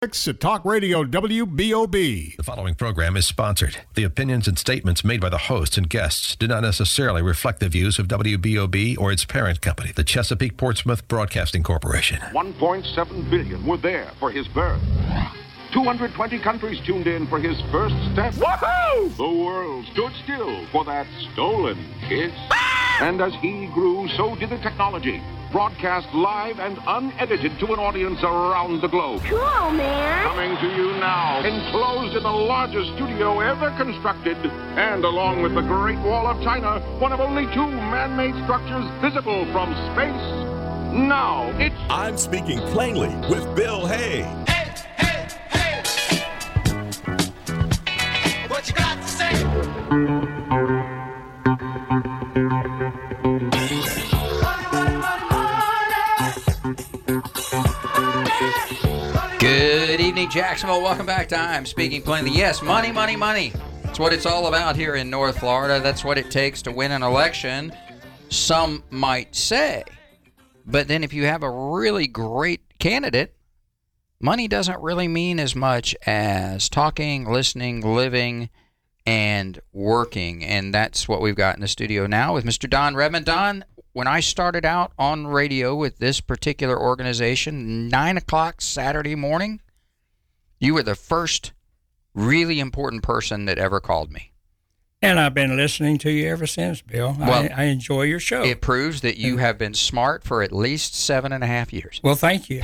At Talk Radio WBOB. The following program is sponsored. The opinions and statements made by the hosts and guests do not necessarily reflect the views of WBOB or its parent company, the Chesapeake Portsmouth Broadcasting Corporation. 1.7 billion were there for his birth. 220 countries tuned in for his first step. Woohoo! The world stood still for that stolen kiss. And as he grew, so did the technology. Broadcast live and unedited to an audience around the globe. Cool, man. Coming to you now, enclosed in the largest studio ever constructed, and along with the Great Wall of China, one of only two man-made structures visible from space. Now, it's... I'm Speaking Plainly with Bill Hay. Hey, hey, hey! What you got to say? Good evening, Jacksonville. Welcome back to I'm Speaking Plainly. Yes, money, money, money. That's what it's all about here in North Florida. That's what it takes to win an election, some might say. But then if you have a really great candidate, money doesn't really mean as much as talking, listening, living, and working. And that's what we've got in the studio now with Mr. Don Redmond. Don, when I started out on radio with this particular organization, 9 o'clock Saturday morning, you were the first really important person that ever called me. And I've been listening to you ever since, Bill. Well, I enjoy your show. It proves that you have been smart for at least 7.5 years. Well, thank you.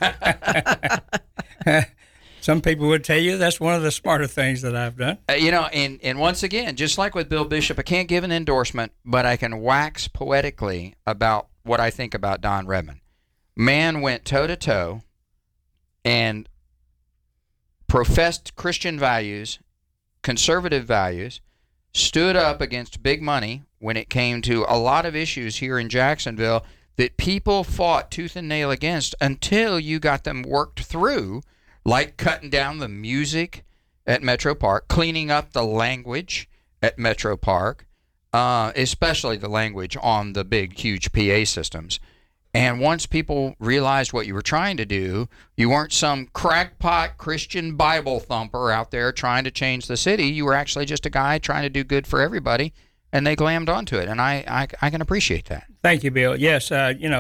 Some people would tell you that's one of the smarter things that I've done. And once again, just like with Bill Bishop, I can't give an endorsement, but I can wax poetically about what I think about Don Redmond. Man went toe-to-toe and professed Christian values, conservative values, stood up against big money when it came to a lot of issues here in Jacksonville that people fought tooth and nail against until you got them worked through, like cutting down the music at Metro Park, cleaning up the language at Metro Park, especially the language on the big, huge PA systems. And once people realized what you were trying to do, you weren't some crackpot Christian Bible thumper out there trying to change the city. You were actually just a guy trying to do good for everybody, and they glammed onto it. And I can appreciate that. Thank you, Bill. Yes,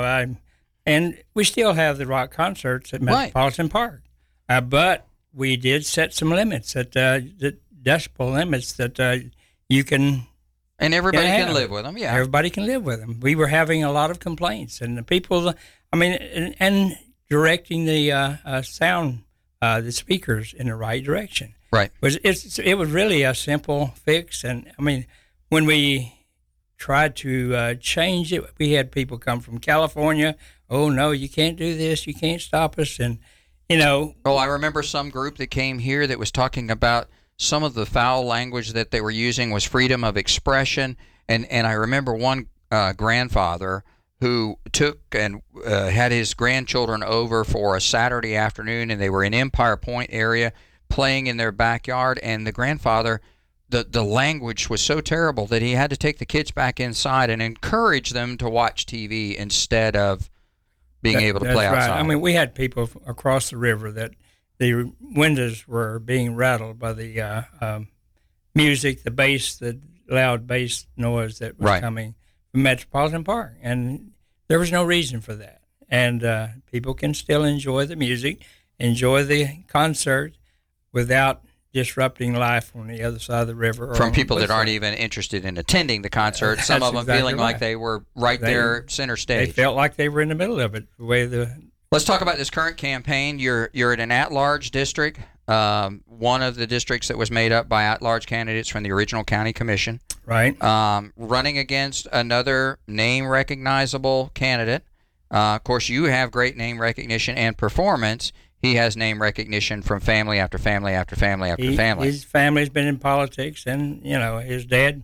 and we still have the rock concerts at Metropolitan Park. But we did set some limits, the decibel limits that you can... And everybody can live with them, yeah. Everybody can live with them. We were having a lot of complaints, and the people, and directing the sound, the speakers in the right direction. Right. It was really a simple fix, and, when we tried to change it, we had people come from California, oh, no, you can't do this, you can't stop us, and... I remember some group that came here that was talking about some of the foul language that they were using was freedom of expression. And I remember one grandfather who took and had his grandchildren over for a Saturday afternoon, and they were in Empire Point area playing in their backyard. And the grandfather, the language was so terrible that he had to take the kids back inside and encourage them to watch TV instead of being able to play outside. Right. We had people across the river that the windows were being rattled by the music, the bass, the loud bass noise that was coming from Metropolitan Park. And there was no reason for that. And people can still enjoy the music, enjoy the concert without disrupting life on the other side of the river. From people that aren't even interested in attending the concert, some of them feeling like they were there center stage. They felt like they were in the middle of it. Let's talk about this current campaign. You're in an at-large district, one of the districts that was made up by at-large candidates from the original county commission. Right. Running against another name-recognizable candidate. Of course, you have great name recognition and performance. He has name recognition from family after family after family after family. His family's been in politics, and his dad,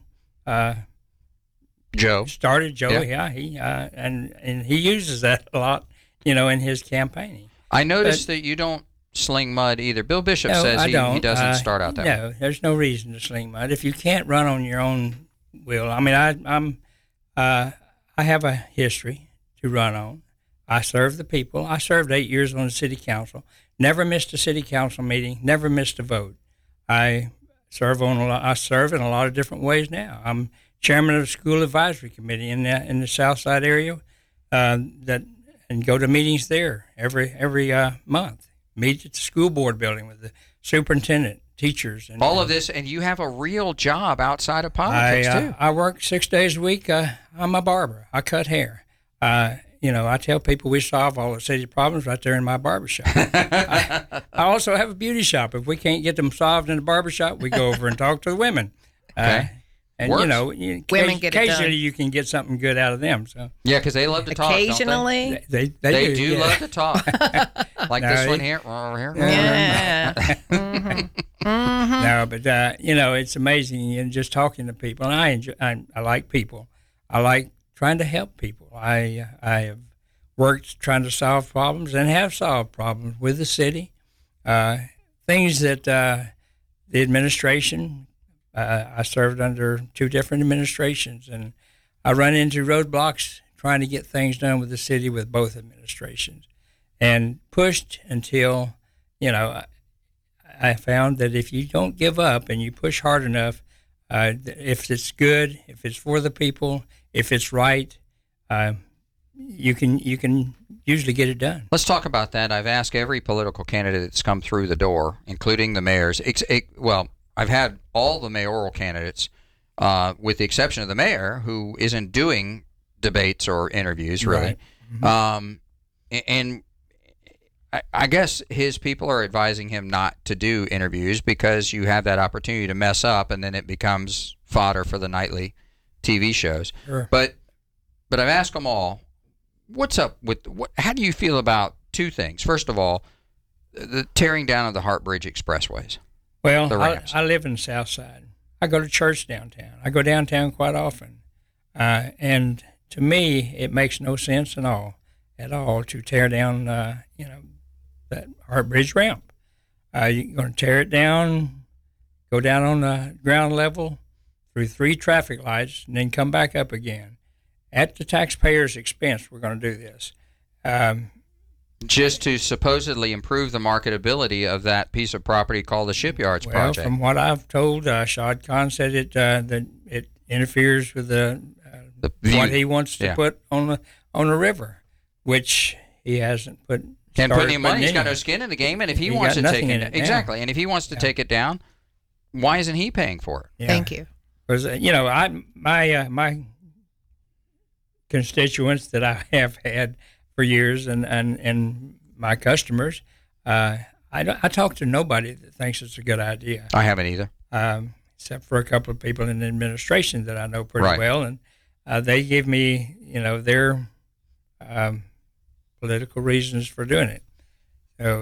Joe, started Joe. Yeah, and he uses that a lot, in his campaigning. I noticed that you don't sling mud either. Bill Bishop says he doesn't start out that way. No, there's no reason to sling mud if you can't run on your own will. I have a history to run on. I serve the people. I served 8 years on the city council. never missed a city council meeting, never missed a vote. I serve in a lot of different ways now. I'm chairman of the school advisory committee in the South Side area, and go to meetings there every month. Meet at the school board building with the superintendent, teachers, and all of this. And you have a real job outside of politics too. I work 6 days a week. I'm a barber. I cut hair. I tell people we solve all the city problems right there in my barbershop. I also have a beauty shop. If we can't get them solved in the barbershop, we go over and talk to the women. Okay. And Works. Women get it done. Occasionally you can get something good out of them. So Yeah, because they love to talk. Occasionally, Don't they? They do love to talk. Like No, this one it- here. yeah. No, but it's amazing and just talking to people. And I like people. I like trying to help people. I have worked trying to solve problems and have solved problems with the city. Things that the administration. I served under 2 different administrations, and I run into roadblocks trying to get things done with the city with both administrations, and pushed until, I found that if you don't give up and you push hard enough, if it's good, if it's for the people, if it's right, you can usually get it done. Let's talk about that. I've asked every political candidate that's come through the door, including the mayors. I've had all the mayoral candidates, with the exception of the mayor, who isn't doing debates or interviews, really. Right. And I guess his people are advising him not to do interviews because you have that opportunity to mess up, and then it becomes fodder for the nightly TV shows. Sure. But I've asked them all, what's up with how do you feel about 2 things? First of all, the tearing down of the Hart Bridge expressways. Well, The Rams. I live in the South Side. I go to church downtown. I go downtown quite often. And to me, it makes no sense at all to tear down, that Hart Bridge ramp. You're going to tear it down, go down on the ground level through 3 traffic lights, and then come back up again. At the taxpayer's expense, we're going to do this. Just to supposedly improve the marketability of that piece of property called the Shipyards project. From what I've told, Shad Khan said that it interferes with the view. what he wants to put on the river, which he hasn't put. Can't put any started money. putting He's got in. no skin in the game, and if he He wants got to take nothing it in down, it now. exactly, and if he wants to take it down, why isn't he paying for it? Yeah. Thank you. Because my constituents that I have had for years, and my customers, I talk to nobody that thinks it's a good idea. I haven't either. Except for a couple of people in the administration that I know pretty Right. well, and they give me, their political reasons for doing it. So,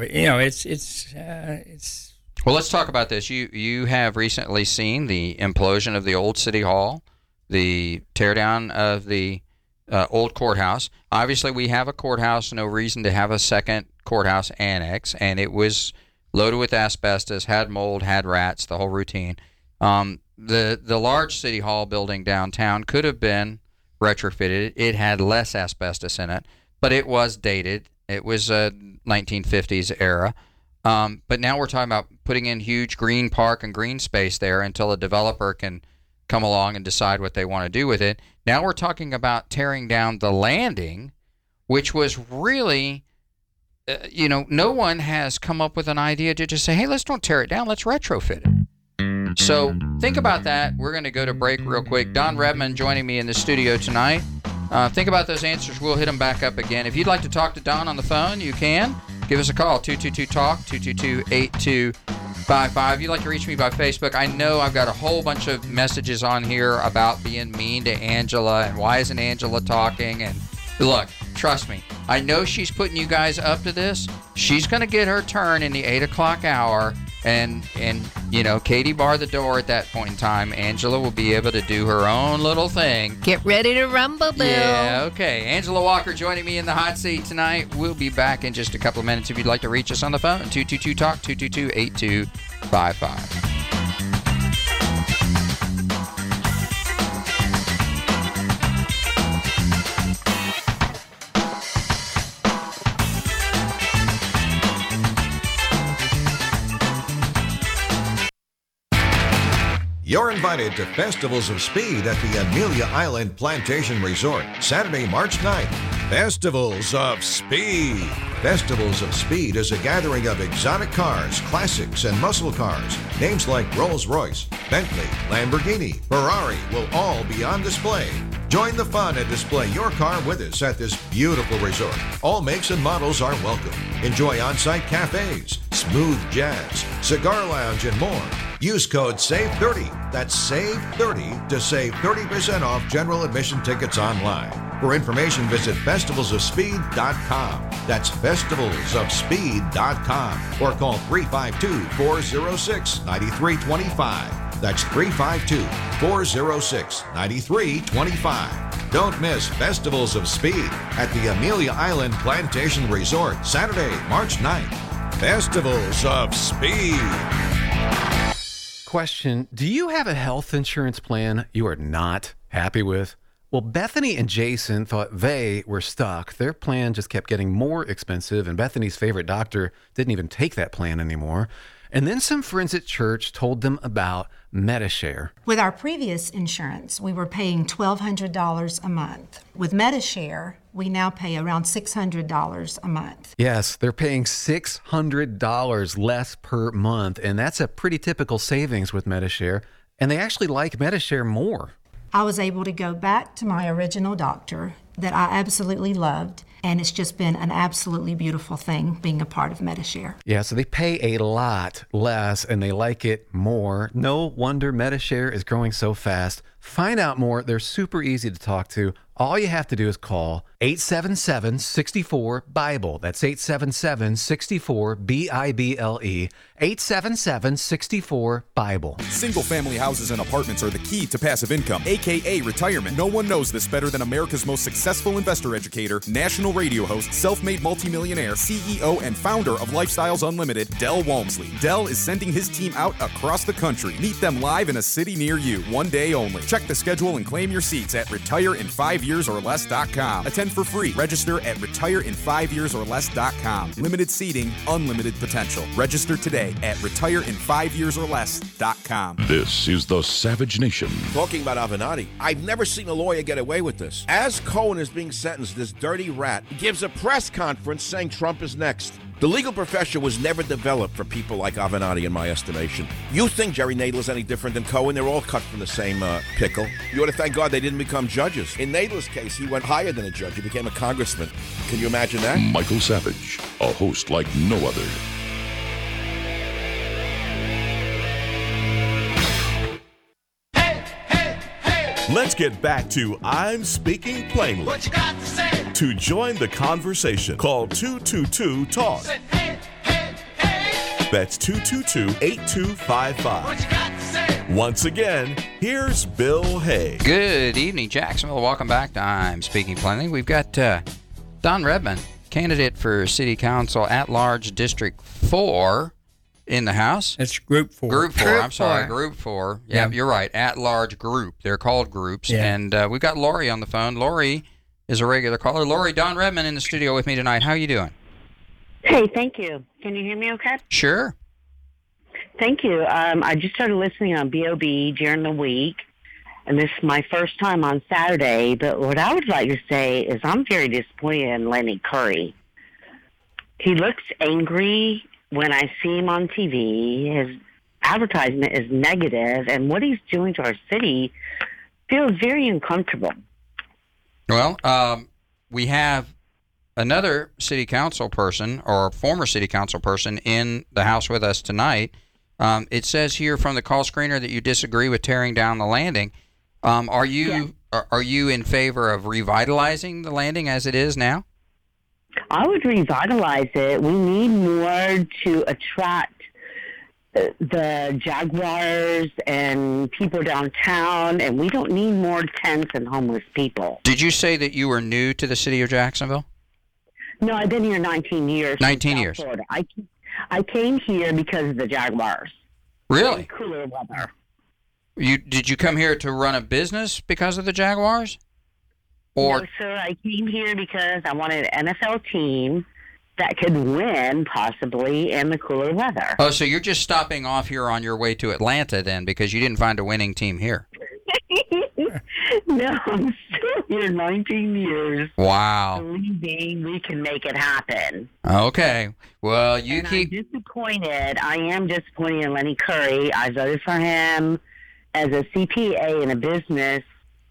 it's. Well, let's talk about this. You have recently seen the implosion of the old City Hall, the teardown of the old courthouse. Obviously, we have a courthouse, no reason to have a second courthouse annex, and it was loaded with asbestos, had mold, had rats, the whole routine. The large City Hall building downtown could have been retrofitted. It had less asbestos in it, but it was dated. It was a 1950s era. But now we're talking about putting in huge green park and green space there until a developer can come along and decide what they want to do with it. Now we're talking about tearing down the landing, which was really, no one has come up with an idea to just say, hey, let's don't tear it down, let's retrofit it. So think about that. We're going to go to break real quick. Don Redman joining me in the studio tonight. Think about those answers. We'll hit them back up again. If you'd like to talk to Don on the phone, you can. Give us a call, 222-TALK, 222-8255. If you'd like to reach me by Facebook, I know I've got a whole bunch of messages on here about being mean to Angela and why isn't Angela talking. And look, trust me, I know she's putting you guys up to this. She's going to get her turn in the 8 o'clock hour. And Katie barred the door at that point in time. Angela will be able to do her own little thing. Get ready to rumble, Bill. Yeah, okay. Angela Walker joining me in the hot seat tonight. We'll be back in just a couple of minutes if you'd like to reach us on the phone. 222-TALK, 222-8255. You're invited to Festivals of Speed at the Amelia Island Plantation Resort, Saturday, March 9th. Festivals of Speed. Festivals of Speed is a gathering of exotic cars, classics, and muscle cars. Names like Rolls-Royce, Bentley, Lamborghini, Ferrari will all be on display. Join the fun and display your car with us at this beautiful resort. All makes and models are welcome. Enjoy on-site cafes, smooth jazz, cigar lounge, and more. Use code SAVE30. That's SAVE30 to save 30% off general admission tickets online. For information, visit festivalsofspeed.com. That's festivalsofspeed.com. Or call 352-406-9325. That's 352-406-9325. Don't miss Festivals of Speed at the Amelia Island Plantation Resort, Saturday, March 9th. Festivals of Speed. Question: do you have a health insurance plan you are not happy with? Well, Bethany and Jason thought they were stuck. Their plan just kept getting more expensive, and Bethany's favorite doctor didn't even take that plan anymore. And then some friends at church told them about Medi-Share. With our previous insurance, we were paying $1,200 a month. With Medi-Share, we now pay around $600 a month. Yes, they're paying $600 less per month, and that's a pretty typical savings with Medi-Share. And they actually like Medi-Share more. I was able to go back to my original doctor that I absolutely loved, and it's just been an absolutely beautiful thing being a part of Medi-Share. Yeah, so they pay a lot less and they like it more. No wonder Medi-Share is growing so fast. Find out more. They're super easy to talk to. All you have to do is call 877-64-BIBLE. That's 877-64-BIBLE. 877-64-BIBLE. Single-family houses and apartments are the key to passive income, a.k.a. retirement. No one knows this better than America's most successful investor educator, national radio host, self-made multimillionaire, CEO, and founder of Lifestyles Unlimited, Del Walmsley. Del is sending his team out across the country. Meet them live in a city near you, one day only. Check the schedule and claim your seats at retireinfiveyearsorless.com. Attend for free. Register at retireinfiveyearsorless.com. Limited seating, unlimited potential. Register today at retireinfiveyearsorless.com. This is the Savage Nation. Talking about Avenatti, I've never seen a lawyer get away with this. As Cohen is being sentenced, this dirty rat gives a press conference saying Trump is next. The legal profession was never developed for people like Avenatti, in my estimation. You think Jerry Nadler's any different than Cohen? They're all cut from the same pickle. You ought to thank God they didn't become judges. In Nadler's case, he went higher than a judge. He became a congressman. Can you imagine that? Michael Savage, a host like no other. Let's get back to I'm Speaking Plainly. What you got to say? To join the conversation, call 222-TALK. Say, hey, hey, hey. That's 222-8255. What you got to say? Once again, here's Bill Hay. Good evening, Jacksonville. Welcome back to I'm Speaking Plainly. We've got Don Redman, candidate for City Council at Large District 4 in the House. It's Group 4. Group 4, I'm sorry, Group 4. Yeah, you're right, at Large Group. They're called groups. Yeah. And we've got Lori on the phone. Lori is a regular caller. Lori, Don Redman in the studio with me tonight. How are you doing? Hey, thank you. Can you hear me okay? Sure. Thank you. I just started listening on BOB during the week, and this is my first time on Saturday. But what I would like to say is I'm very disappointed in Lenny Curry. He looks angry when I see him on TV. His advertisement is negative, and what he's doing to our city feels very uncomfortable. Well, we have another city council person or former city council person in the house with us tonight. It says here from the call screener that you disagree with tearing down the landing. Are you in favor of revitalizing the landing as it is now? I would revitalize it. We need more to attract the Jaguars and people downtown, and we don't need more tents and homeless people. Did you say that you were new to the city of Jacksonville? No, I've been here 19 years. 19 years. Florida. I came here because of the Jaguars. Really? And cooler weather. Did you come here to run a business because of the Jaguars? Or No, sir. I came here because I wanted an NFL team that could win possibly in the cooler weather. Oh, so you're just stopping off here on your way to Atlanta then because you didn't find a winning team here? No, I'm still here 19 years. Wow. Believing we can make it happen. Okay. Well, I'm disappointed. I am disappointed in Lenny Curry. I voted for him as a CPA in a business.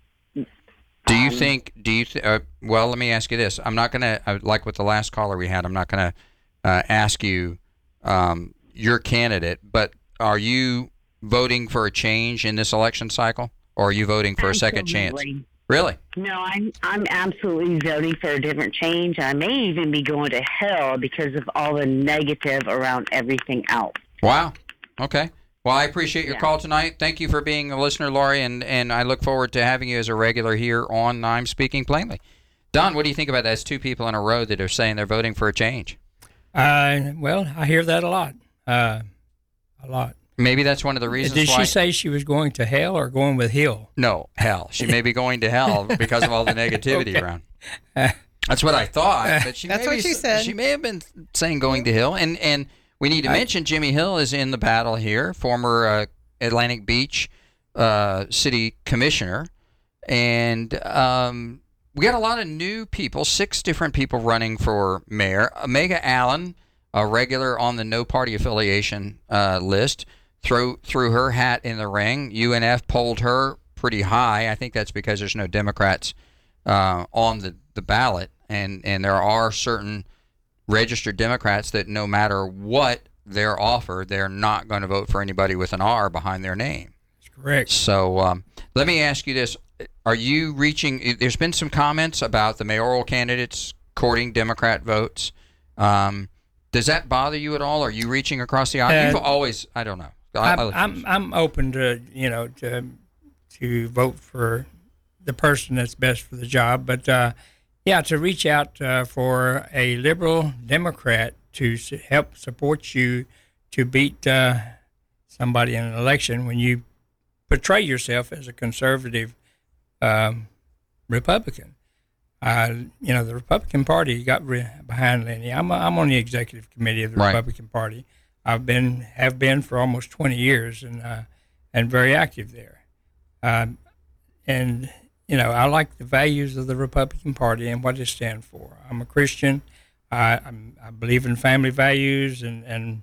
Do you think, well, let me ask you this. I'm not going to, like with the last caller we had, I'm not going to ask you your candidate, but are you voting for a change in this election cycle? Or are you voting for a second chance? Really? No, I'm absolutely voting for a different change. I may even be going to hell because of all the negative around everything else. Wow. Okay. Well, I appreciate your call tonight. Thank you for being a listener, Lori, and I look forward to having you as a regular here on I'm Speaking Plainly. Don, what do you think about that? That's two people in a row that are saying they're voting for a change. Well, I hear that a lot. A lot. Maybe that's one of the reasons Did why... she say she was going to hell or going with Hill? No, hell. She may be going to hell because of all the negativity around. That's what I thought. But That's what she said. She may have been saying going to Hill. And we need to mention Jimmy Hill is in the battle here, former Atlantic Beach city commissioner. And we got a lot of new people, 6 different people running for mayor. Omega Allen, a regular on the no party affiliation list, threw her hat in the ring. UNF polled her pretty high. I think that's because there's no Democrats on the ballot, and there are certain registered Democrats that no matter what they're offered, they're not going to vote for anybody with an R behind their name. That's correct. So let me ask you this. Are you reaching, there's been some comments about the mayoral candidates courting Democrat votes. Does that bother you at all? Are you reaching across the aisle? You've always, I don't know. I'm open to to vote for the person that's best for the job, but to reach out for a liberal Democrat to help support you to beat somebody in an election when you portray yourself as a conservative Republican. The Republican Party got behind Lenny. I'm on the executive committee of the Republican Party. Have been for almost 20 years and very active there. I like the values of the Republican Party and what it stands for. I'm a Christian. I believe in family values and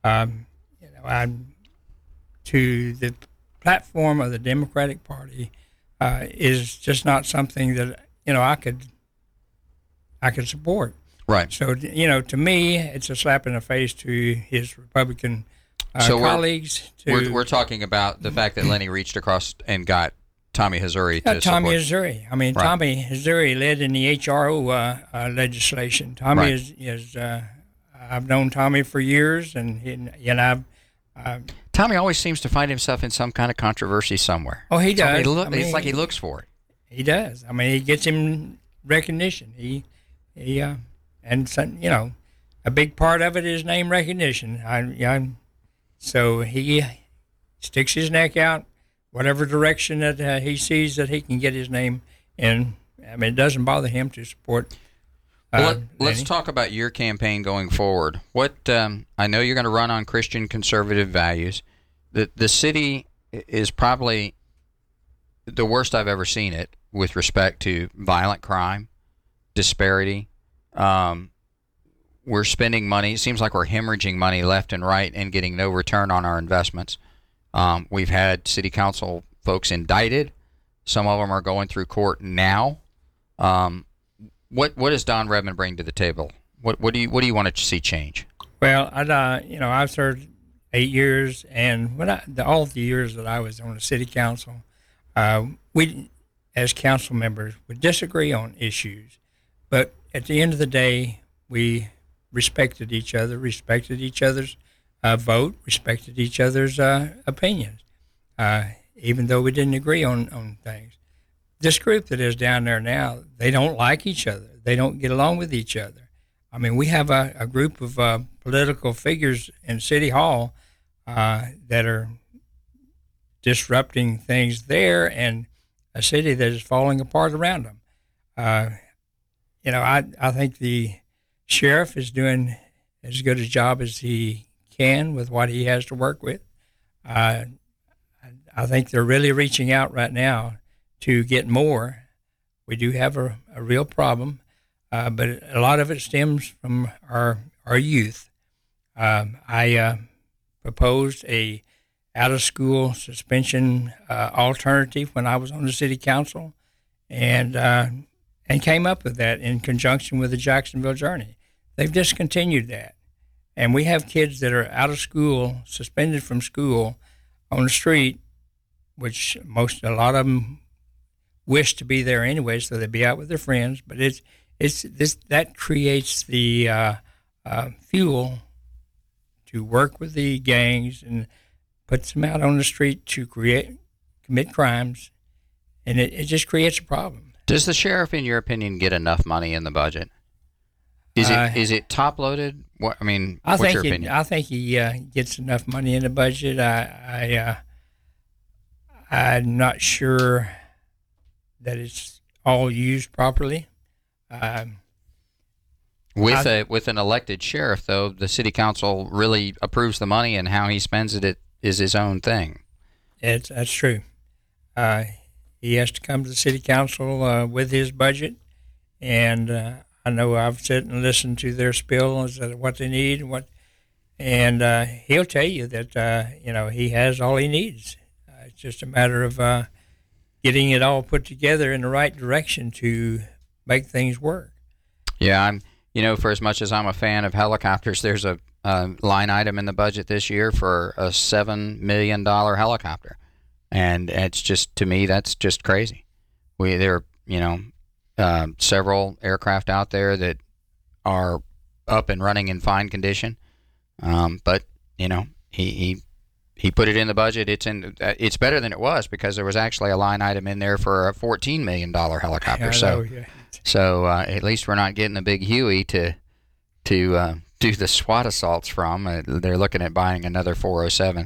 to the platform of the Democratic Party is just not something that I could support. Right. So to me, it's a slap in the face to his Republican colleagues. We're talking about the fact that Lenny reached across and got Tommy Hazouri to Tommy support. Hazouri. I mean, Tommy Hazouri led in the HRO legislation. Tommy is I've known Tommy for years, and Tommy always seems to find himself in some kind of controversy somewhere. Oh, he does. It's like he looks for it. He does. I mean, he gets him recognition. And some, a big part of it is name recognition. So he sticks his neck out, whatever direction that he sees that he can get his name in. I mean, it doesn't bother him to support. Let's talk about your campaign going forward. What I know you're going to run on Christian conservative values. The city is probably the worst I've ever seen it with respect to violent crime, disparity. We're spending money. It seems like we're hemorrhaging money left and right and getting no return on our investments. We've had city council folks indicted. Some of them are going through court now. What does Don Redmond bring to the table? What do you want to see change? Well, I've served 8 years, and all the years that I was on the city council, we as council members would disagree on issues, but at the end of the day, we respected each other, respected each other's vote, respected each other's opinions, even though we didn't agree on things. This group that is down there now, they don't like each other. They don't get along with each other. I mean, we have a group of political figures in City Hall that are disrupting things there and a city that is falling apart around them. I think the sheriff is doing as good a job as he can with what he has to work with. I think they're really reaching out right now to get more. We do have a real problem, but a lot of it stems from our youth. I proposed a out-of-school suspension alternative when I was on the city council, and came up with that in conjunction with the Jacksonville Journey. They've discontinued that, and we have kids that are out of school, suspended from school, on the street, which a lot of them wish to be there anyway, so they'd be out with their friends. But that creates the fuel to work with the gangs and puts them out on the street to commit crimes, and it just creates a problem. Does the sheriff, in your opinion, get enough money in the budget? Is it top loaded? What's your opinion? I think he gets enough money in the budget. I'm not sure that it's all used properly. With an elected sheriff, though, the city council really approves the money, and how he spends it is his own thing. That's true. He has to come to the city council with his budget, and I know I've sat and listened to their spiel as to what they need and he'll tell you that he has all he needs. It's just a matter of getting it all put together in the right direction to make things work. Yeah, for as much as I'm a fan of helicopters, there's a line item in the budget this year for a $7 million helicopter. And it's just, to me, that's just crazy. There are, several aircraft out there that are up and running in fine condition. But he put it in the budget. It's better than it was, because there was actually a line item in there for a $14 million helicopter. So at least we're not getting a big Huey to do the SWAT assaults from. They're looking at buying another 407.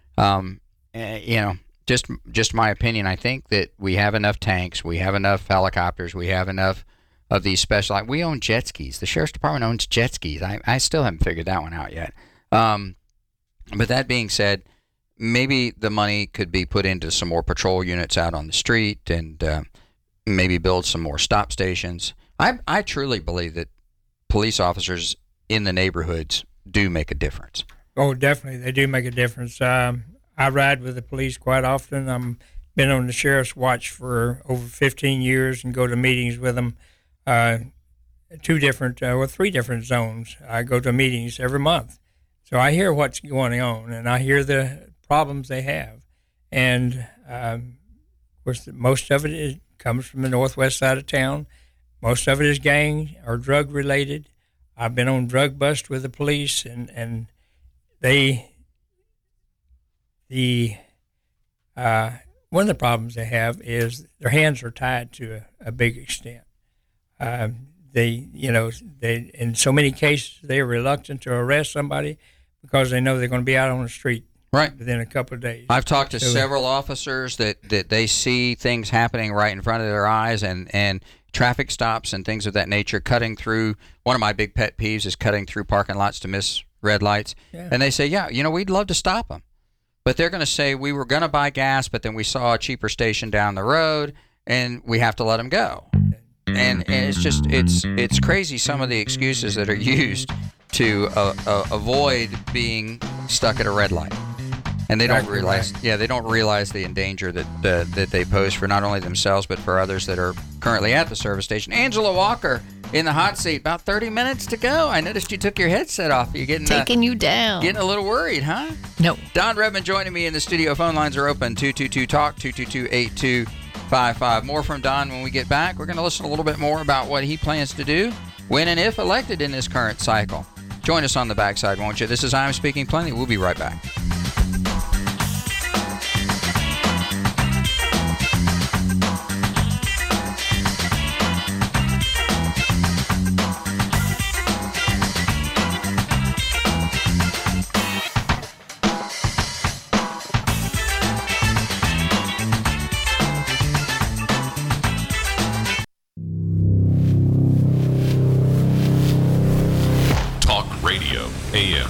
Just my opinion, I think that we have enough tanks, we have enough helicopters, we have enough of these special. We own jet skis. The sheriff's department owns jet skis. I still haven't figured that one out yet. But that being said, maybe the money could be put into some more patrol units out on the street, and maybe build some more stop stations. I truly believe that police officers in the neighborhoods do make a difference. Oh, definitely, they do make a difference. I ride with the police quite often. I've been on the sheriff's watch for over 15 years and go to meetings with them. 3 different zones. I go to meetings every month. So I hear what's going on, and I hear the problems they have. And, of course, most of it comes from the northwest side of town. Most of it is gang or drug-related. I've been on drug bust with the police, and one of the problems they have is their hands are tied to a big extent. They in so many cases they are reluctant to arrest somebody because they know they're going to be out on the street within a couple of days. I've talked to several officers that they see things happening right in front of their eyes, and traffic stops and things of that nature, cutting through. One of my big pet peeves is cutting through parking lots to miss red lights. Yeah. And they say, we'd love to stop them. But they're going to say, we were going to buy gas, but then we saw a cheaper station down the road, and we have to let them go. And it's crazy, some of the excuses that are used to avoid being stuck at a red light. And they don't realize, they don't realize the danger that they pose for not only themselves but for others that are currently at the service station. Angela Walker in the hot seat. About 30 minutes to go. I noticed you took your headset off. You're getting taking you down. Getting a little worried, huh? No. Don Redman joining me in the studio. Phone lines are open. 222-TALK, 222-8255. More from Don when we get back. We're going to listen a little bit more about what he plans to do when and if elected in this current cycle. Join us on the backside, won't you? This is I'm Speaking Plenty. We'll be right back.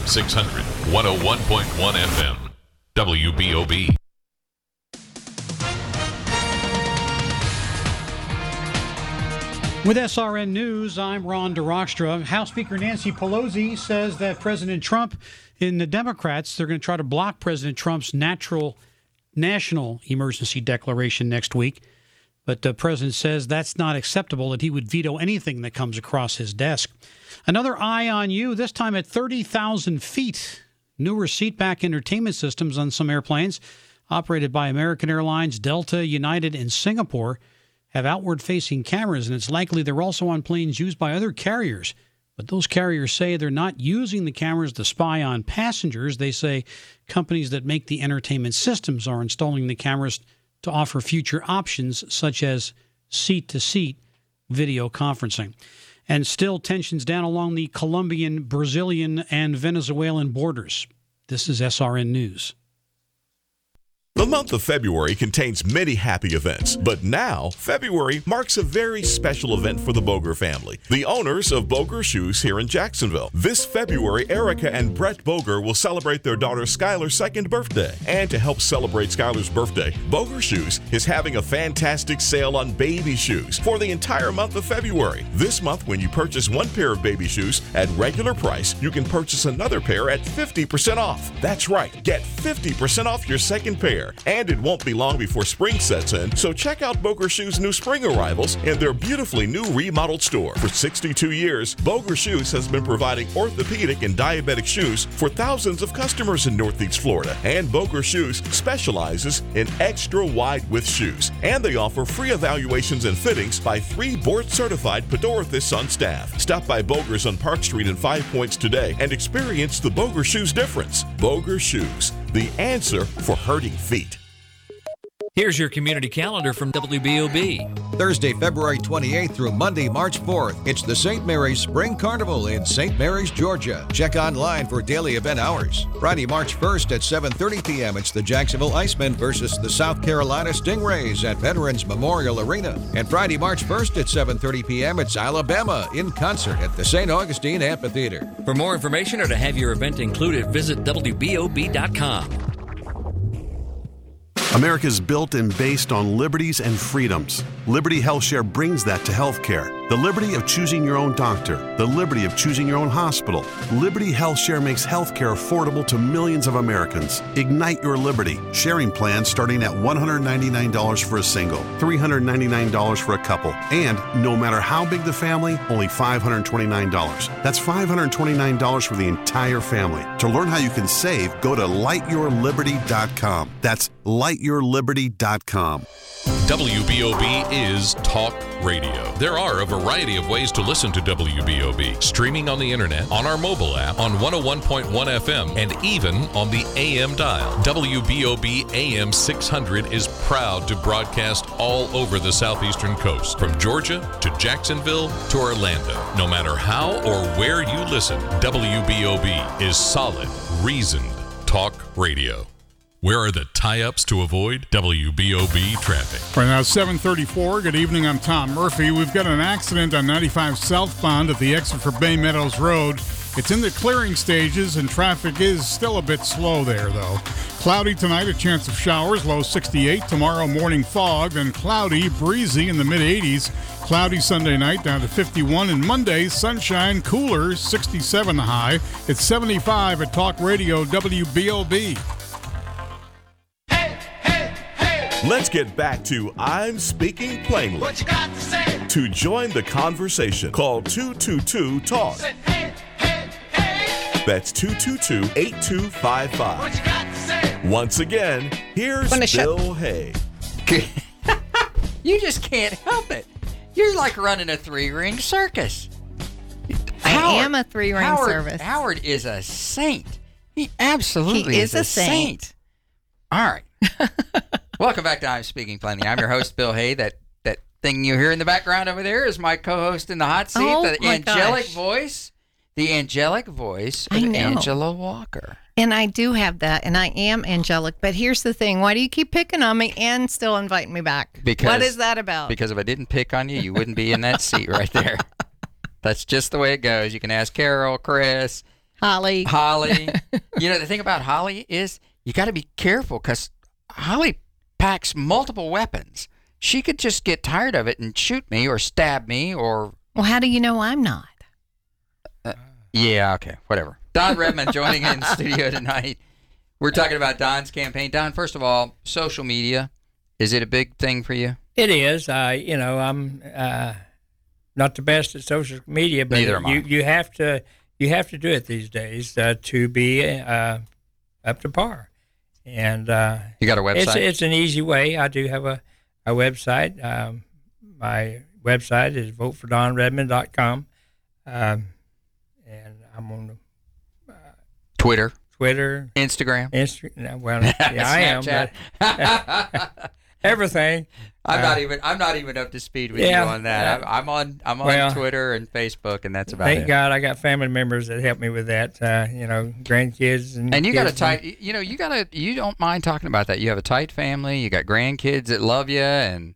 600, 101.1 FM, WBOB. With SRN News, I'm Ron DeRockstra. House Speaker Nancy Pelosi says that President Trump and the Democrats, they're going to try to block President Trump's national emergency declaration next week. But the president says that's not acceptable, that he would veto anything that comes across his desk. Another Eye on You, this time at 30,000 feet. Newer seatback entertainment systems on some airplanes operated by American Airlines, Delta, United, and Singapore have outward-facing cameras, and it's likely they're also on planes used by other carriers. But those carriers say they're not using the cameras to spy on passengers. They say companies that make the entertainment systems are installing the cameras to offer future options, such as seat-to-seat video conferencing. And still tensions down along the Colombian, Brazilian, and Venezuelan borders. This is SRN News. The month of February contains many happy events, but now February marks a very special event for the Boger family, the owners of Boger Shoes here in Jacksonville. This February, Erica and Brett Boger will celebrate their daughter Skylar's second birthday. And to help celebrate Skylar's birthday, Boger Shoes is having a fantastic sale on baby shoes for the entire month of February. This month, when you purchase one pair of baby shoes at regular price, you can purchase another pair at 50% off. That's right, get 50% off your second pair. And it won't be long before spring sets in, so check out Boger Shoes' new spring arrivals in their beautifully new remodeled store. For 62 years, Boger Shoes has been providing orthopedic and diabetic shoes for thousands of customers in Northeast Florida. And Boger Shoes specializes in extra wide width shoes. And they offer free evaluations and fittings by 3 board-certified podorthists on staff. Stop by Boger's on Park Street in 5 Points today and experience the Boger Shoes difference. Boger Shoes, the answer for hurting feet. Here's your community calendar from WBOB. Thursday, February 28th through Monday, March 4th, it's the St. Mary's Spring Carnival in St. Mary's, Georgia. Check online for daily event hours. Friday, March 1st at 7:30 p.m., it's the Jacksonville Icemen versus the South Carolina Stingrays at Veterans Memorial Arena. And Friday, March 1st at 7:30 p.m., it's Alabama in concert at the St. Augustine Amphitheater. For more information or to have your event included, visit WBOB.com. America's built and based on liberties and freedoms. Liberty HealthShare brings that to healthcare. The liberty of choosing your own doctor, the liberty of choosing your own hospital. Liberty HealthShare makes healthcare affordable to millions of Americans. Ignite your liberty. Sharing plans starting at $199 for a single, $399 for a couple, and no matter how big the family, only $529. That's $529 for the entire family. To learn how you can save, go to lightyourliberty.com. That's lightyourliberty.com. WBOB is talk radio. There are a variety of ways to listen to WBOB. Streaming on the internet, on our mobile app, on 101.1 FM, and even on the AM dial. WBOB AM 600 is proud to broadcast all over the southeastern coast, from Georgia to Jacksonville to Orlando. No matter how or where you listen, WBOB is solid, reasoned talk radio. Where are the tie-ups to avoid WBOB traffic? Right now, 7:34. Good evening. I'm Tom Murphy. We've got an accident on 95 southbound at the exit for Bay Meadows Road. It's in the clearing stages, and traffic is still a bit slow there, though. Cloudy tonight, a chance of showers, low 68. Tomorrow morning fog, then cloudy, breezy in the mid-80s. Cloudy Sunday night, down to 51. And Monday, sunshine, cooler, 67 the high. It's 75 at Talk Radio WBOB. Let's get back to I'm Speaking Plainly. What you got to say? To join the conversation, call 222-TALK. Hey, hey, hey. That's 222-8255. What you got to say? Once again, here's Bill Hay. You just can't help it. You're like running a 3-ring circus. I am a 3-ring service. Howard is a saint. He absolutely is a saint. All right. Welcome back to I'm Speaking Plainly. I'm your host, Bill Hay. That thing you hear in the background over there is my co-host in the hot seat, the angelic voice of Angela Walker. And I do have that, and I am angelic. But here's the thing. Why do you keep picking on me and still inviting me back? What is that about? Because if I didn't pick on you, you wouldn't be in that seat right there. That's just the way it goes. You can ask Carol, Chris, Holly. You know, the thing about Holly is you got to be careful because Holly packs multiple weapons. She could just get tired of it and shoot me or stab me or... Well, how do you know I'm not? Yeah, okay, whatever. Don Redman joining in studio tonight. We're talking about Don's campaign. Don, first of all, social media, is it a big thing for you? It is. I'm not the best at social media, but you have to do it these days to be up to par. And you got a website? It's an easy way. I do have a website. My website is votefordonredman.com. And I'm on the Twitter, Instagram. Well, yeah, I am. But everything. I'm not even up to speed with you on that. I'm on Twitter and Facebook, and that's about it. Thank God I got family members that help me with that. Grandkids and you got a tight. You don't mind talking about that. You have a tight family. You got grandkids that love you, and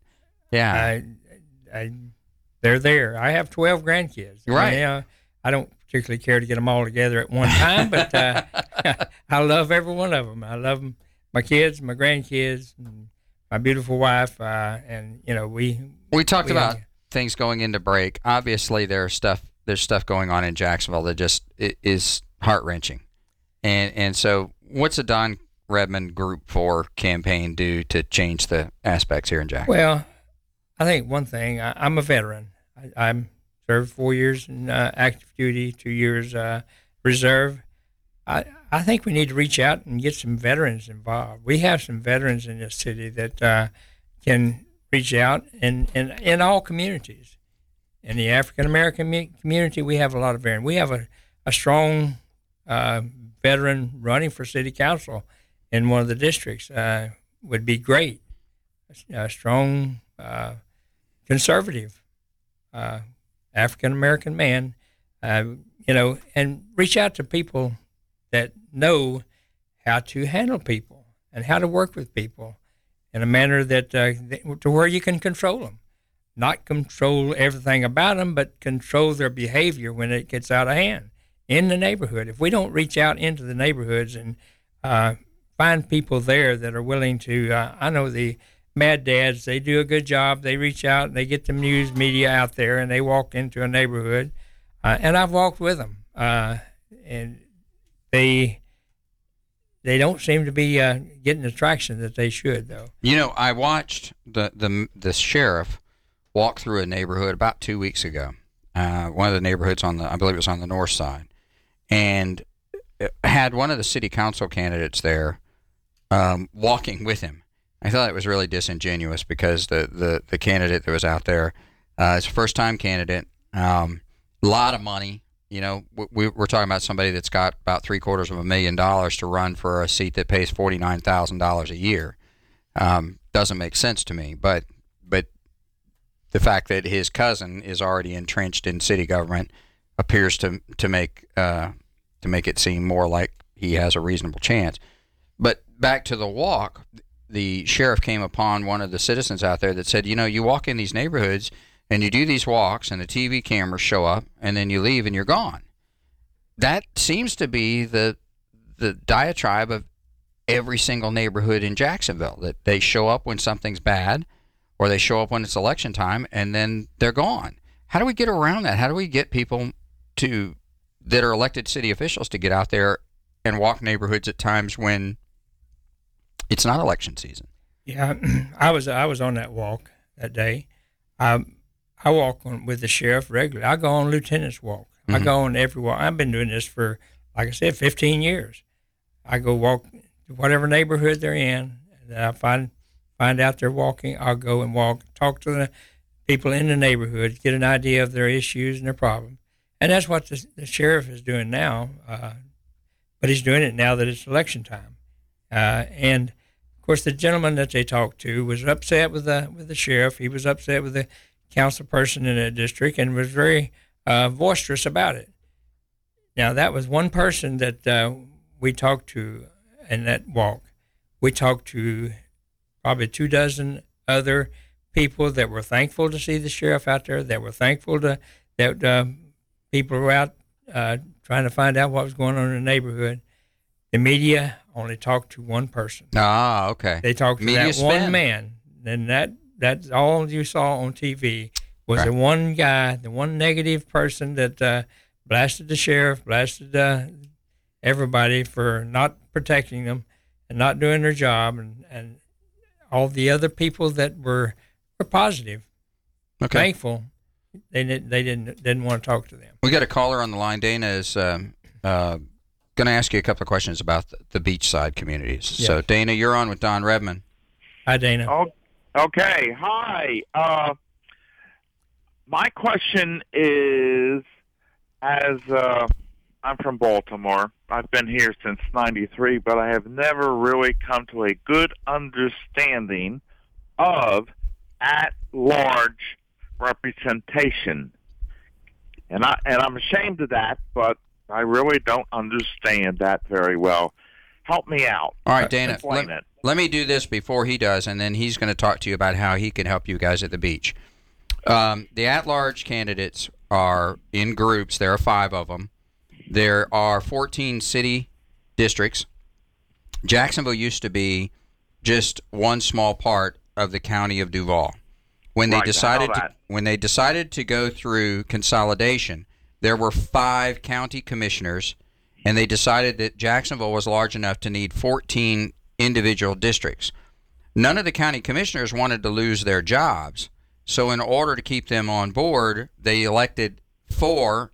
they're there. I have 12 grandkids. Right. I don't particularly care to get them all together at one time, but I love every one of them. I love them, my kids, my grandkids, and my beautiful wife, and we talked about things going into break. Obviously, there's stuff going on in Jacksonville that just is heart wrenching, and so what's the Don Redman Group 4 campaign do to change the aspects here in Jacksonville? Well, I think one thing, I'm a veteran. I'm served 4 years in active duty, 2 years reserve. I think we need to reach out and get some veterans involved. We have some veterans in this city that can reach out in all communities. In the African American community, we have a lot of veterans. We have a strong veteran running for city council in one of the districts. Would be great. A strong conservative African American man, and reach out to people that know how to handle people and how to work with people in a manner that to where you can control them, not control everything about them, but control their behavior when it gets out of hand in the neighborhood. If we don't reach out into the neighborhoods and find people there that are willing to, I know the Mad Dads, they do a good job. They reach out and they get the news media out there and they walk into a neighborhood, and I've walked with them, and they don't seem to be getting the traction that they should, though. I watched the sheriff walk through a neighborhood about 2 weeks ago. One of the neighborhoods I believe it was on the north side, and had one of the city council candidates there walking with him. I thought it was really disingenuous because the candidate that was out there is a first-time candidate, a lot of money. We're talking about somebody that's got about $750,000 to run for a seat that pays $49,000 a year. Doesn't make sense to me, but the fact that his cousin is already entrenched in city government appears to make it seem more like he has a reasonable chance. But back to the walk. The sheriff came upon one of the citizens out there that said, you walk in these neighborhoods and you do these walks and the TV cameras show up and then you leave and you're gone. That seems to be the diatribe of every single neighborhood in Jacksonville, that they show up when something's bad or they show up when it's election time and then they're gone. How do we get around that? How do we get people that are elected city officials to get out there and walk neighborhoods at times when it's not election season? Yeah, I was on that walk that day. I walk with the sheriff regularly. I go on lieutenant's walk. Mm-hmm. I go on every walk. I've been doing this for, like I said, 15 years. I go walk to whatever neighborhood they're in. And I find out they're walking. I'll go and walk, talk to the people in the neighborhood, get an idea of their issues and their problems. And that's what the sheriff is doing now. But he's doing it now that it's election time. And of course, the gentleman that they talked to was upset with the sheriff. He was upset with the council person in the district and was very boisterous about it. Now, that was one person that we talked to in that walk. We talked to probably 24 other people that were thankful to see the sheriff out there, that were thankful that people were out trying to find out what was going on in the neighborhood. The media only talked to one person. Ah, okay. They talked to Media that spin. one man. And that's all you saw on TV was Right. the one guy, the one negative person that blasted the sheriff, blasted everybody for not protecting them and not doing their job, and all the other people that were positive, thankful. They didn't want to talk to them. We got a caller on the line. Dana is going to ask you a couple of questions about the beachside communities. Yes. So, Dana, you're on with Don Redman. Hi, Dana. Oh, okay. Hi. My question is, as I'm from Baltimore, I've been here since '93, but I have never really come to a good understanding of at-large representation, and I'm ashamed of that, but I really don't understand that very well. Help me out. All right, Dana, Explain it. let me do this before he does, and then he's going to talk to you about how he can help you guys at the beach. The at-large candidates are in groups. There are 5 of them. There are 14 city districts. Jacksonville used to be just one small part of the county of Duval. When they decided to go through consolidation, there were 5 county commissioners, and they decided that Jacksonville was large enough to need 14 individual districts. None of the county commissioners wanted to lose their jobs, so in order to keep them on board, they elected 14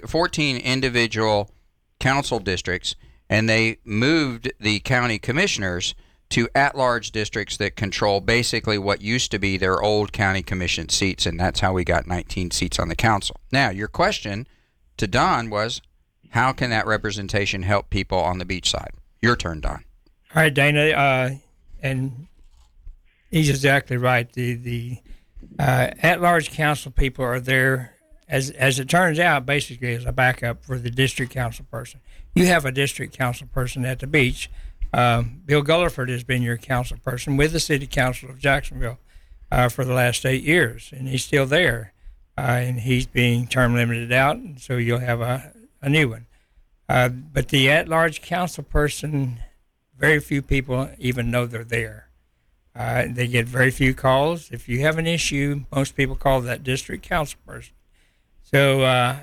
individual council districts, and they moved the county commissioners to at-large districts that control basically what used to be their old county commission seats, and that's how we got 19 seats on the council. Now, your question to Don was, how can that representation help people on the beach side? Your turn, Don. All right, Dana, and he's exactly right. The at-large council people are there, as it turns out, basically as a backup for the district council person. You have a district council person at the beach. Bill Gulliford has been your council person with the City Council of Jacksonville for the last 8 years, and he's still there. And he's being term limited out, and so you'll have a new one. But the at-large council person, very few people even know they're there. They get very few calls. If you have an issue, most people call that district council person. So,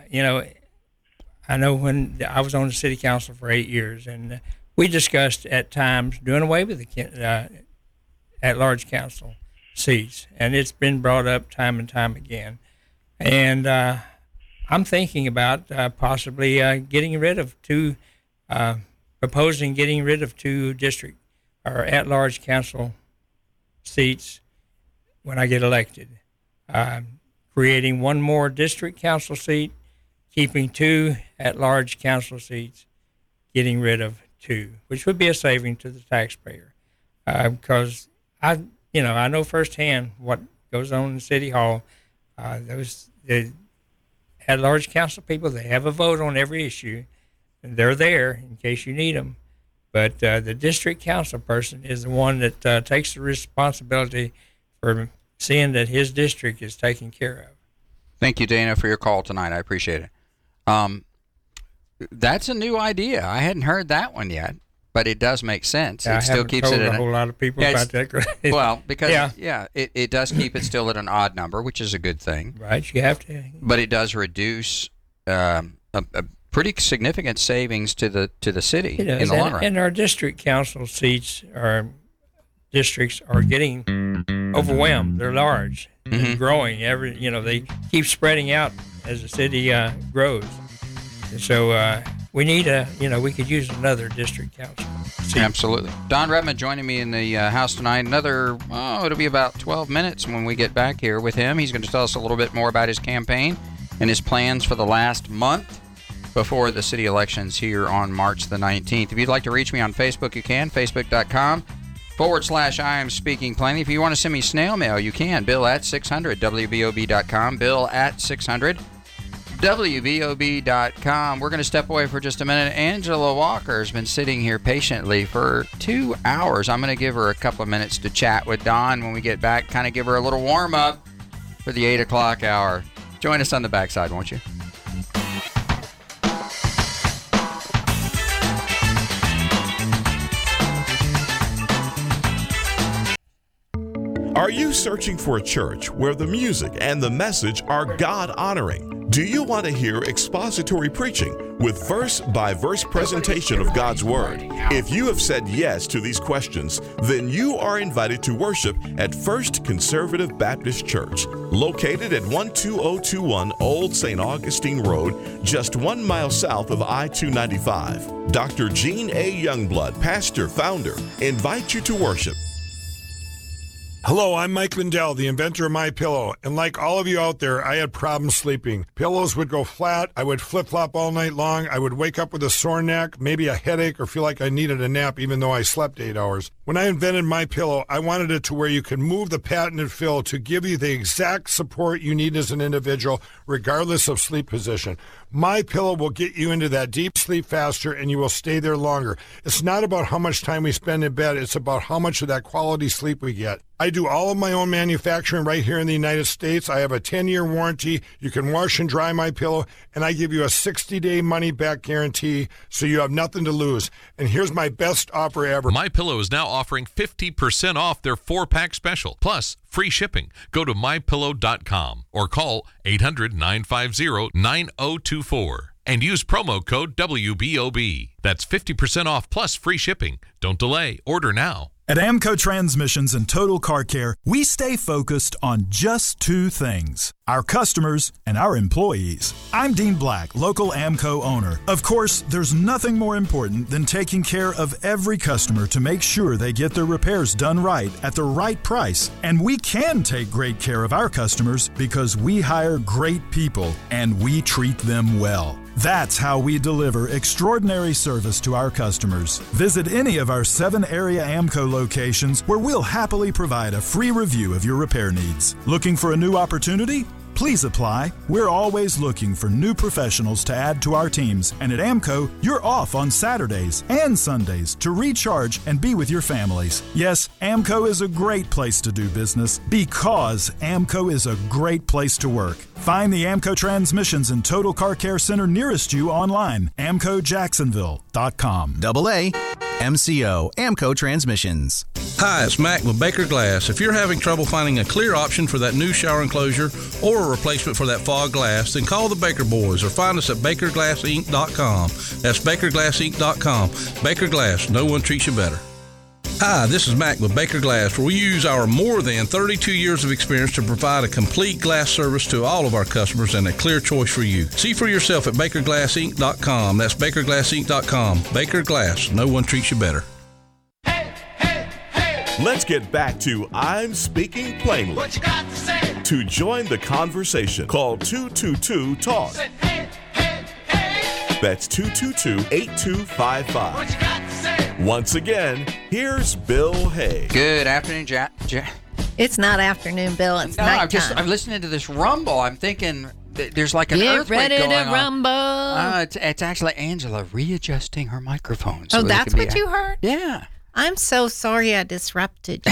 I know when I was on the city council for 8 years, and we discussed at times doing away with the at-large council seats, and it's been brought up time and time again. And I'm thinking about possibly getting rid of proposing getting rid of 2 district or at-large council seats when I get elected. Creating 1 more district council seat, keeping 2 at-large council seats, getting rid of 2, which would be a saving to the taxpayer. Because I know firsthand what goes on in City Hall. The at-large council people, they have a vote on every issue, and they're there in case you need them. But the district council person is the one that takes the responsibility for seeing that his district is taken care of. Thank you, Dana, for your call tonight. I appreciate it. That's a new idea. I hadn't heard that one yet, but it does make sense. Yeah, it still keeps it a whole lot of people about that. Well, because it does keep it still at an odd number, which is a good thing. Right, you have to. But it does reduce a pretty significant savings to the city in the long run. And our district council seats, our districts are getting overwhelmed. They're large and growing. They keep spreading out as the city grows. And so we need we could use another district council seat. Absolutely. Don Redman joining me in the house tonight. It'll be about 12 minutes when we get back here with him. He's going to tell us a little bit more about his campaign and his plans for the last month before the city elections here on March the 19th. If you'd like to reach me on Facebook, you can. Facebook.com/I am speaking plenty. If you want to send me snail mail, you can. Bill at 600WBOB.com. Bill at 600WBOB.com. We're going to step away for just a minute. Angela Walker has been sitting here patiently for 2 hours. I'm going to give her a couple of minutes to chat with Don when we get back, kind of give her a little warm up for the 8 o'clock hour. Join us on the backside, won't you? Are you searching for a church where the music and the message are God-honoring? Do you want to hear expository preaching with verse-by-verse presentation of God's Word? If you have said yes to these questions, then you are invited to worship at First Conservative Baptist Church, located at 12021 Old St. Augustine Road, just 1 mile south of I-295. Dr. Gene A. Youngblood, pastor, founder, invites you to worship. Hello, I'm Mike Lindell, the inventor of MyPillow, and like all of you out there, I had problems sleeping. Pillows would go flat, I would flip-flop all night long, I would wake up with a sore neck, maybe a headache, or feel like I needed a nap even though I slept 8 hours. When I invented MyPillow, I wanted it to where you can move the patented fill to give you the exact support you need as an individual, regardless of sleep position. MyPillow will get you into that deep sleep faster, and you will stay there longer. It's not about how much time we spend in bed, it's about how much of that quality sleep we get. I do all of my own manufacturing right here in the United States. I have a 10-year warranty. You can wash and dry MyPillow, and I give you a 60-day money-back guarantee, so you have nothing to lose. And here's my best offer ever. MyPillow is now offering 50% off their 4-pack special, plus free shipping. Go to MyPillow.com or call 800-950-9024 and use promo code WBOB. That's 50% off plus free shipping. Don't delay. Order now. At AMCO Transmissions and Total Car Care, we stay focused on just two things: our customers and our employees. I'm Dean Black, local AMCO owner. Of course, there's nothing more important than taking care of every customer to make sure they get their repairs done right at the right price. And we can take great care of our customers because we hire great people and we treat them well. That's how we deliver extraordinary service to our customers. Visit any of our 7 area AMCO locations where we'll happily provide a free review of your repair needs. Looking for a new opportunity? Please apply. We're always looking for new professionals to add to our teams. And at AMCO, you're off on Saturdays and Sundays to recharge and be with your families. Yes, AMCO is a great place to do business because AMCO is a great place to work. Find the AMCO Transmissions and Total Car Care Center nearest you online, AMCOJacksonville.com. AA MCO, AMCO Transmissions. Hi, it's Mac with Baker Glass. If you're having trouble finding a clear option for that new shower enclosure or a replacement for that fog glass, then call the Baker Boys or find us at BakerGlassInc.com. That's BakerGlassInc.com. Baker Glass, no one treats you better. Hi, this is Mac with Baker Glass, where we use our more than 32 years of experience to provide a complete glass service to all of our customers and a clear choice for you. See for yourself at BakerGlassInc.com. That's BakerGlassInc.com. Baker Glass, no one treats you better. Let's get back to I'm Speaking Plainly. What you got to say? To join the conversation, call 222-TALK. Say, hey, hey, hey. That's 222-8255. What you got to say? Once again, here's Bill Hay. Good afternoon, Jack. It's not afternoon, Bill. It's nighttime. I'm listening to this rumble. I'm thinking there's like an earthquake Get ready going to rumble. It's actually Angela readjusting her microphone. So oh, that's what you heard? Yeah. I'm so sorry I disrupted you.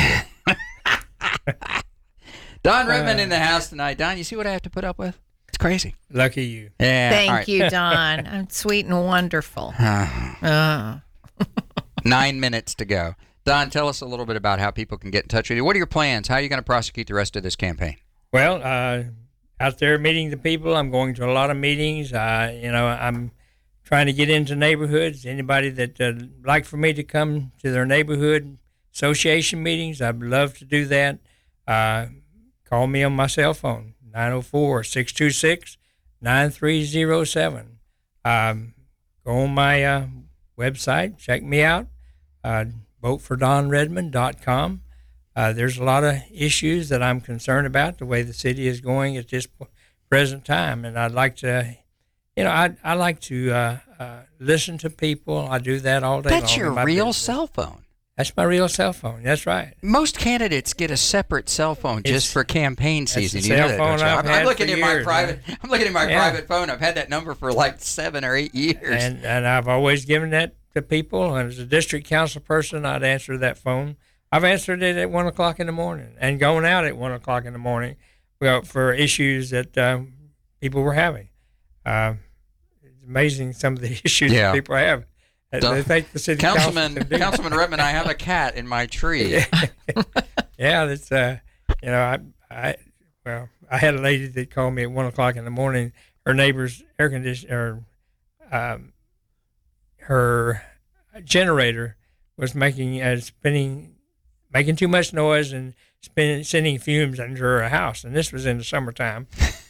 Don Redman in the house tonight. Don, you see what I have to put up with? It's crazy. Lucky you. Yeah. Thank you, Don. I'm sweet and wonderful. 9 minutes to go. Don, tell us a little bit about how people can get in touch with you. What are your plans? How are you going to prosecute the rest of this campaign? Well, out there meeting the people. I'm going to a lot of meetings. I'm trying to get into neighborhoods. Anybody that like for me to come to their neighborhood association meetings, I'd love to do that. Call me on my cell phone, 904-626-9307. Go on my website, check me out, votefordonredmond.com. There's a lot of issues that I'm concerned about, the way the city is going at this present time, and I'd like to I like to listen to people. I do that all day long. That's your real cell phone. That's my real cell phone. That's right. Most candidates get a separate cell phone just for campaign season. You know that, don't you? I'm looking at my private. I'm looking at my private phone. I've had that number for like 7 or 8 years. And I've always given that to people. And as a district council person, I'd answer that phone. I've answered it at 1 o'clock in the morning and going out at 1 o'clock in the morning, for issues that people were having. It's amazing some of the issues that people have. They think the city Councilman Redmond, I have a cat in my tree. Yeah, it's I had a lady that called me at 1:00 in the morning. Her neighbor's air conditioner, her generator was making too much noise and sending fumes under her house, and this was in the summertime.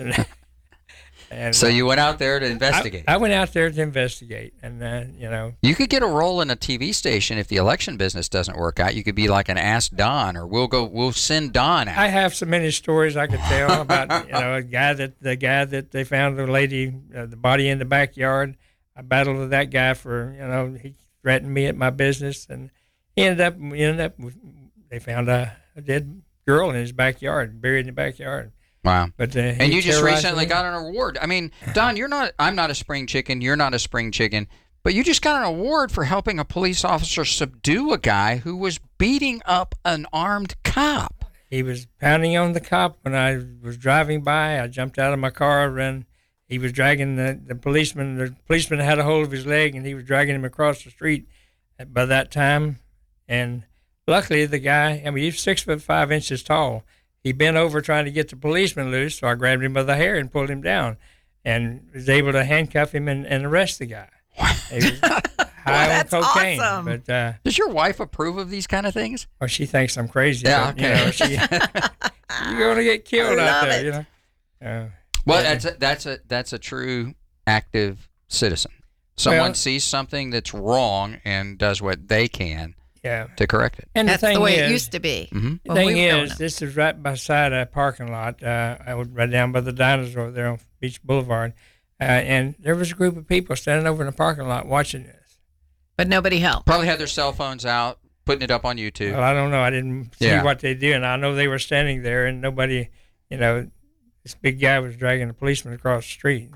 And so you went out there to investigate. I went out there to investigate, and you could get a role in a TV station if the election business doesn't work out. You could be like an Ask Don, or we'll send Don out. I have so many stories I could tell about the guy that they found the lady the body in the backyard. I battled with that guy for he threatened me at my business, and he ended up they found a dead girl in his backyard, buried in the backyard. Wow. But and you just recently got an award. I mean, Don, I'm not a spring chicken, you're not a spring chicken, but you just got an award for helping a police officer subdue a guy who was beating up an armed cop. He was pounding on the cop when I was driving by. I jumped out of my car, and he was dragging the policeman. The policeman had a hold of his leg, and he was dragging him across the street by that time. And luckily, the guy, he's 6'5" tall. He bent over trying to get the policeman loose, so I grabbed him by the hair and pulled him down, and was able to handcuff him and arrest the guy. He was high on cocaine. Awesome. But does your wife approve of these kind of things? Well, she thinks I'm crazy. Yeah, but, okay. You're going to get killed out there. Well, that's a true active citizen. Someone sees something that's wrong and does what they can. Yeah. To correct it. And that's the way it used to be. Mm-hmm. The thing is, this is right beside a parking lot. I was right down by the dinosaur there on Beach Boulevard. And there was a group of people standing over in the parking lot watching this. But nobody helped. Probably had their cell phones out, putting it up on YouTube. Well, I don't know. I didn't see what they do. And I know they were standing there, and nobody, this big guy was dragging a policeman across the street.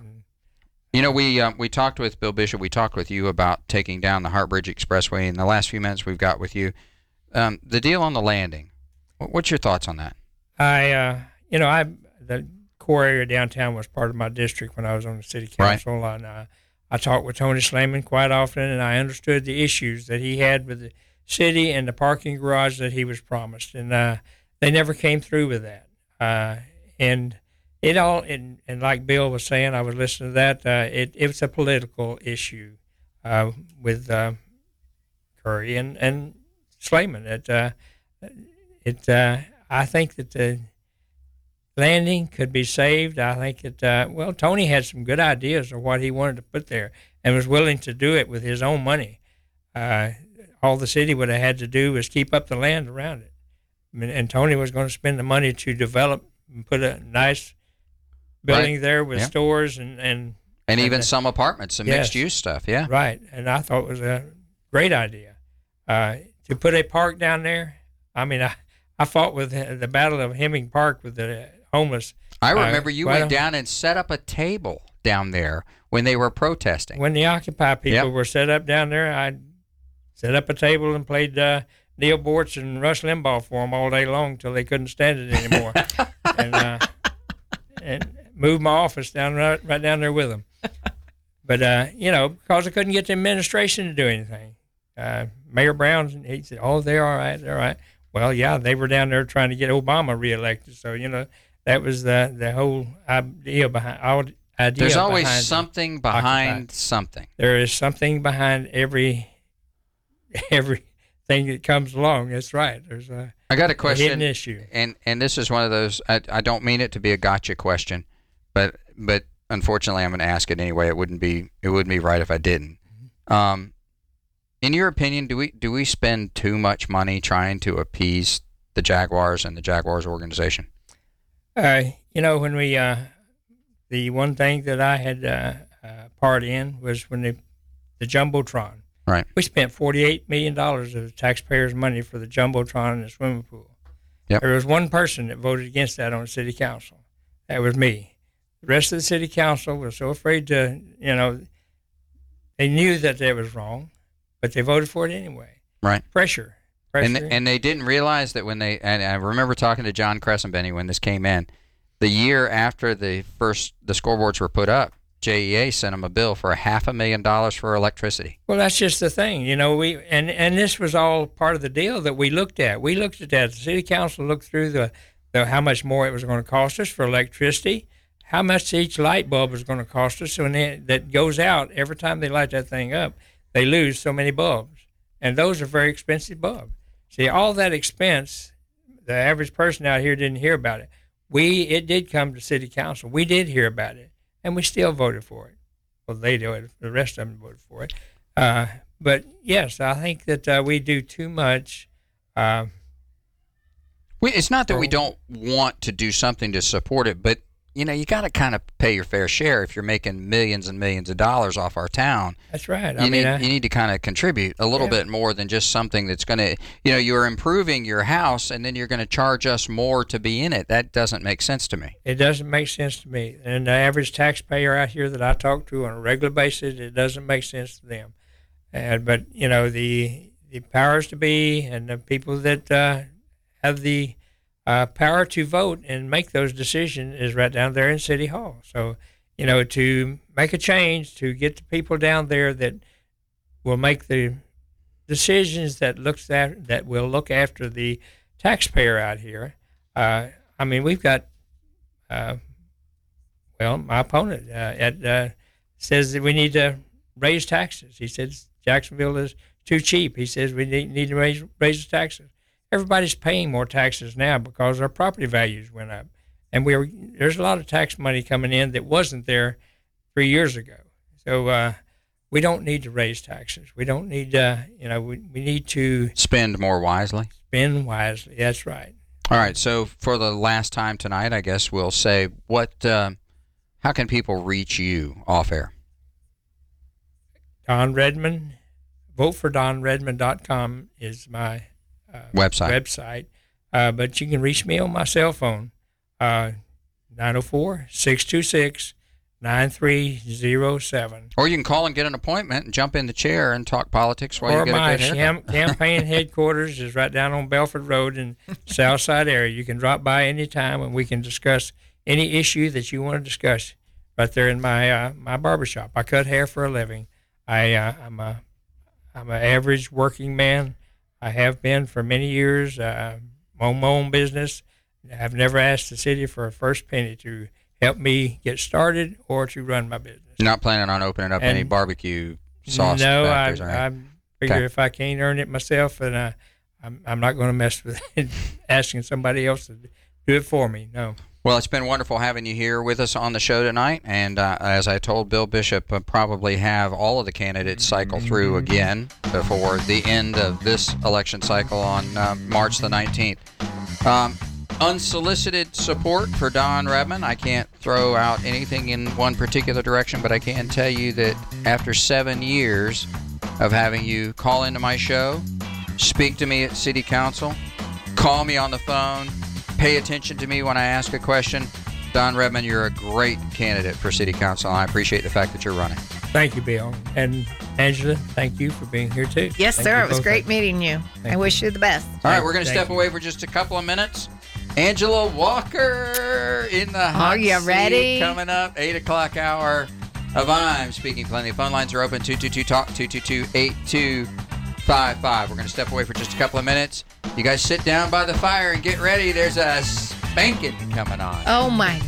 We talked with Bill Bishop. We talked with you about taking down the Heartbridge Expressway. In the last few minutes we've got with you, the deal on the landing. What's your thoughts on that? The core area downtown was part of my district when I was on the city council. Right. And I talked with Tony Slayman quite often, and I understood the issues that he had with the city and the parking garage that he was promised. And they never came through with that. And like Bill was saying, I was listening to that. It was a political issue with Curry and Slayman. I think that the landing could be saved. I think that Tony had some good ideas of what he wanted to put there and was willing to do it with his own money. All the city would have had to do was keep up the land around it, and Tony was going to spend the money to develop and put a nice building there with stores and even some apartments, some mixed use stuff. Yeah, right. And I thought it was a great idea to put a park down there. I mean, I fought with the Battle of Hemming Park with the homeless. I remember you went down and set up a table down there when they were protesting. When the Occupy people were set up down there, I set up a table and played Neil Bortz and Rush Limbaugh for them all day long till they couldn't stand it anymore, and moved my office down right down there with them. But because I couldn't get the administration to do anything, Mayor Brown, he said, "Oh, they're all right, they're all right." Well, yeah, they were down there trying to get Obama reelected, so that was the whole idea behind. There's always something behind something. There is something behind everything that comes along. That's right. There's I got a question. Hidden issue. And this is one of those. I don't mean it to be a gotcha question, but unfortunately, I'm going to ask it anyway. It wouldn't be right if I didn't. In your opinion, do we spend too much money trying to appease the Jaguars and the Jaguars organization? When we the one thing that I had part in was when the Jumbotron. Right. We spent $48 million of the taxpayers' money for the Jumbotron and the swimming pool. Yep. There was one person that voted against that on the city council. That was me. The rest of the city council was so afraid to, they knew that it was wrong, but they voted for it anyway. Right. Pressure. And they didn't realize that when and I remember talking to John Crescenbenny when this came in, the year after the scoreboards were put up, JEA sent them a bill for $500,000 for electricity. Well, that's just the thing, and this was all part of the deal that we looked at. We looked at that. The city council looked through how much more it was going to cost us for electricity, how much each light bulb was going to cost us. So when that goes out, every time they light that thing up, they lose so many bulbs. And those are very expensive bulbs. See, all that expense, the average person out here didn't hear about it. It did come to city council. We did hear about it, and we still voted for it. Well, they did. The rest of them voted for it. But, yes, I think that we do too much. It's not that we don't want to do something to support it, but, you know, you got to kind of pay your fair share if you're making millions and millions of dollars off our town. That's right. You need to kind of contribute a little bit more than just something that's going to, you know, you're improving your house and then you're going to charge us more to be in it. That doesn't make sense to me. It doesn't make sense to me. And the average taxpayer out here that I talk to on a regular basis, it doesn't make sense to them. But, you know, the powers to be and the people that have the power to vote and make those decisions is right down there in City Hall. So, you know, to make a change, to get the people down there that will make the decisions that will look after the taxpayer out here. I mean, we've got, my opponent says that we need to raise taxes. He says Jacksonville is too cheap. He says we need to raise the taxes. Everybody's paying more taxes now because our property values went up. And there's a lot of tax money coming in that wasn't there 3 years ago. So we don't need to raise taxes. We don't need, we need to spend more wisely. Spend wisely, that's right. All right, so for the last time tonight, I guess we'll say, how can people reach you off air? Don Redmond, votefordonredmond.com is my website. But you can reach me on my cell phone, 904-626-9307. Or you can call and get an appointment and jump in the chair and talk politics while you get a good haircut. My campaign headquarters is right down on Belford Road in Southside area. You can drop by anytime and we can discuss any issue that you want to discuss right there in my my barbershop. I cut hair for a living. I'm an average working man. I have been for many years. Own my own business. I've never asked the city for a first penny to help me get started or to run my business. You're not planning on opening up any barbecue sauce factories, right? I figure if I can't earn it myself, then I'm not going to mess with it, asking somebody else to do it for me. No. Well, it's been wonderful having you here with us on the show tonight. And as I told Bill Bishop, probably have all of the candidates cycle through again before the end of this election cycle on March the 19th. Unsolicited support for Don Redmond. I can't throw out anything in one particular direction, but I can tell you that after 7 years of having you call into my show, speak to me at City Council, call me on the phone, pay attention to me when I ask a question, Don Redmond, you're a great candidate for City Council, and I appreciate the fact that you're running. Thank you, Bill. And Angela, thank you for being here, too. Yes, sir. It was great meeting you. I wish you the best. All right, we're going to step away for just a couple of minutes. Angela Walker in the hot seat. Are you ready? Coming up, 8 o'clock hour of I'm Speaking Plenty. Phone lines are open, 222-TALK, 222-8255. We're going to step away for just a couple of minutes. You guys sit down by the fire and get ready. There's a spanking coming on. Oh, my